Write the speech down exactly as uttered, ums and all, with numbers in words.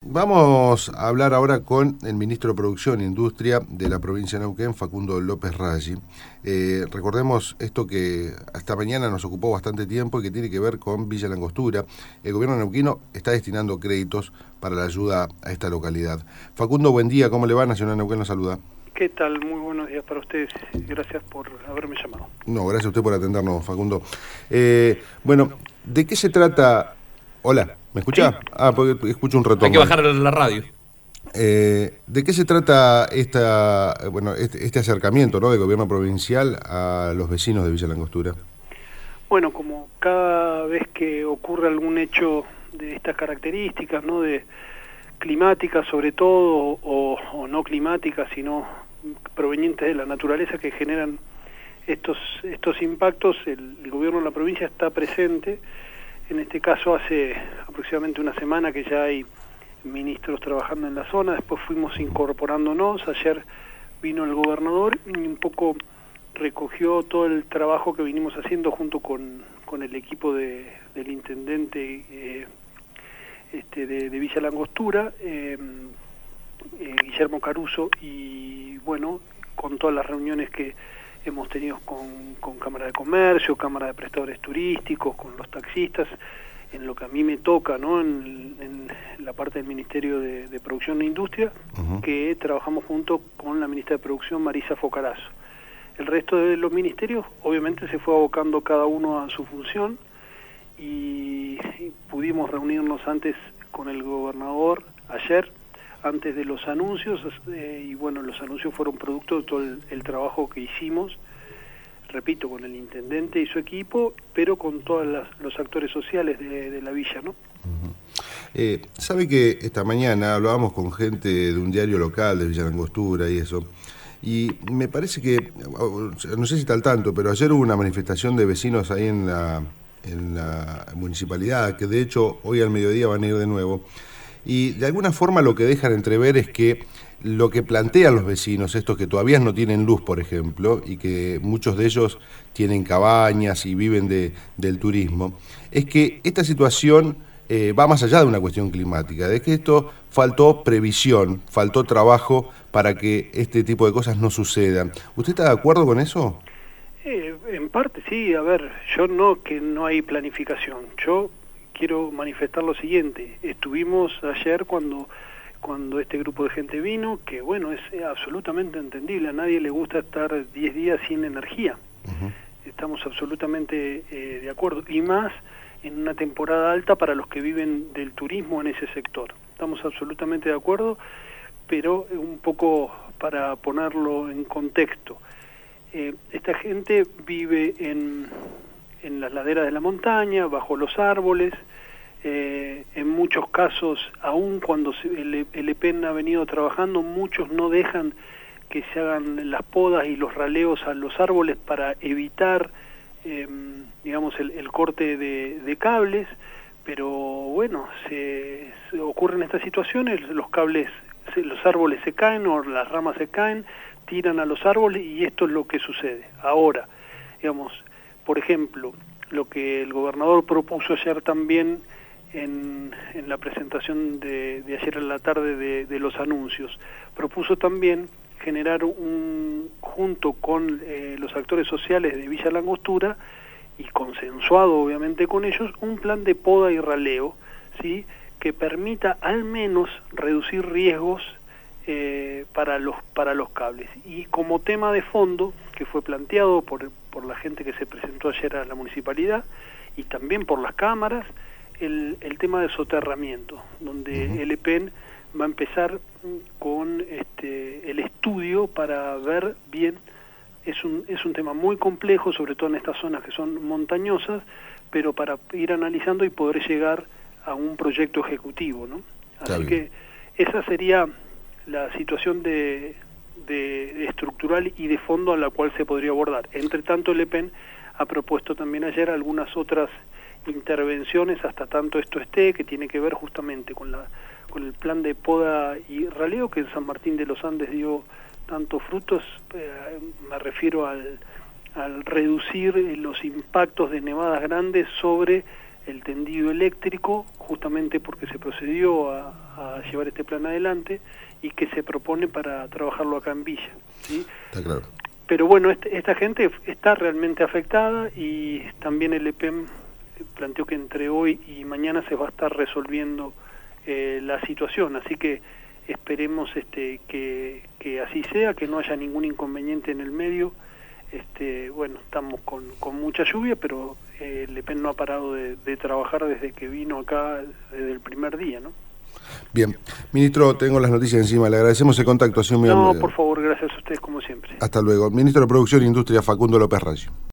Vamos a hablar ahora con el ministro de Producción e Industria de la provincia de Neuquén, Facundo López Raggi. Eh, recordemos esto que hasta mañana nos ocupó bastante tiempo y que tiene que ver con Villa Langostura. El gobierno neuquino está destinando créditos para la ayuda a esta localidad. Facundo, buen día, ¿cómo le va? Nacional Neuquén lo saluda. ¿Qué tal? Muy buenos días para ustedes. Gracias por haberme llamado. No, gracias a usted por atendernos, Facundo. Eh, bueno, ¿de qué se trata? Hola, ¿me escucha? ¿Sí? Ah, porque escucho un retorno. Hay que bajar la radio. Eh, ¿De qué se trata esta, bueno, este, este acercamiento, ¿no?, del gobierno provincial a los vecinos de Villa Langostura? Bueno, como cada vez que ocurre algún hecho de estas características, ¿no?, de climáticas sobre todo, o, o no climáticas, sino provenientes de la naturaleza que generan estos, estos impactos, el, el gobierno de la provincia está presente. En este caso hace aproximadamente una semana que ya hay ministros trabajando en la zona, después fuimos incorporándonos, ayer vino el gobernador y un poco recogió todo el trabajo que vinimos haciendo junto con, con el equipo de, del intendente eh, este, de, de Villa Langostura, eh, eh, Guillermo Caruso, y bueno, con todas las reuniones que hemos tenido con, con Cámara de Comercio, Cámara de Prestadores Turísticos, con los taxistas, en lo que a mí me toca, ¿no?, en, en la parte del Ministerio de, de Producción e Industria, uh-huh. que trabajamos junto con la ministra de Producción, Marisa Focarazo. El resto de los ministerios, obviamente, se fue abocando cada uno a su función, y, y pudimos reunirnos antes con el gobernador, ayer, antes de los anuncios, eh, y bueno, los anuncios fueron producto de todo el, el trabajo que hicimos, repito, con el intendente y su equipo, pero con todos los actores sociales de, de la villa, ¿no? Uh-huh. Eh, sabe que esta mañana hablábamos con gente de un diario local de Villa Langostura y eso, y me parece que, no sé si está al tanto, pero ayer hubo una manifestación de vecinos ahí en la, en la municipalidad, que de hecho hoy al mediodía van a ir de nuevo. Y de alguna forma lo que dejan entrever es que lo que plantean los vecinos, estos que todavía no tienen luz, por ejemplo, y que muchos de ellos tienen cabañas y viven de, del turismo, es que esta situación eh, va más allá de una cuestión climática, de que esto faltó previsión, faltó trabajo para que este tipo de cosas no sucedan. ¿Usted está de acuerdo con eso? Eh, en parte sí, a ver, yo no que no hay planificación, yo quiero manifestar lo siguiente. Estuvimos ayer cuando cuando este grupo de gente vino, que bueno, es absolutamente entendible, a nadie le gusta estar diez días sin energía. Uh-huh. Estamos absolutamente eh, de acuerdo, y más en una temporada alta para los que viven del turismo en ese sector. Estamos absolutamente de acuerdo, pero un poco para ponerlo en contexto. Eh, esta gente vive en, en las laderas de la montaña, bajo los árboles. Eh, en muchos casos, aun cuando el, el E P E N ha venido trabajando, muchos no dejan que se hagan las podas y los raleos a los árboles para evitar, eh, digamos, el, el corte de, de cables, pero bueno, se, se ocurren estas situaciones, los cables, se, los árboles se caen o las ramas se caen, tiran a los árboles y esto es lo que sucede. Ahora, digamos, por ejemplo, lo que el gobernador propuso ayer también, En, en la presentación de, de ayer en la tarde de, de los anuncios, propuso también generar un, junto con eh, los actores sociales de Villa Langostura, y consensuado obviamente con ellos, un plan de poda y raleo, ¿sí?, que permita al menos reducir riesgos eh, para los para los cables. Y como tema de fondo, que fue planteado por, por la gente que se presentó ayer a la municipalidad, y también por las cámaras, El, el tema de soterramiento, donde uh-huh. el E P E N va a empezar con este, el estudio para ver bien. Es un, es un tema muy complejo, sobre todo en estas zonas que son montañosas, pero para ir analizando y poder llegar a un proyecto ejecutivo, ¿no? Así que esa sería la situación de, de estructural y de fondo a la cual se podría abordar. Entre tanto, el E P E N ha propuesto también ayer algunas otras intervenciones hasta tanto esto esté, que tiene que ver justamente con la con el plan de poda y raleo que en San Martín de los Andes dio tantos frutos. Eh, me refiero al, al reducir los impactos de nevadas grandes sobre el tendido eléctrico, justamente porque se procedió a, a llevar este plan adelante y que se propone para trabajarlo acá en Villa, ¿sí? Está claro. Pero bueno, este, esta gente está realmente afectada y también el E P E M planteó que entre hoy y mañana se va a estar resolviendo eh, la situación, así que esperemos este, que, que así sea, que no haya ningún inconveniente en el medio. Este, bueno, estamos con, con mucha lluvia, pero eh, el E P E M no ha parado de, de trabajar desde que vino acá, desde el primer día, ¿no? Bien. Ministro, tengo las noticias encima, le agradecemos el contacto. Ha sido muy No, amable. por favor, gracias a ustedes como siempre. Hasta luego. Ministro de Producción e Industria, Facundo López Raggio.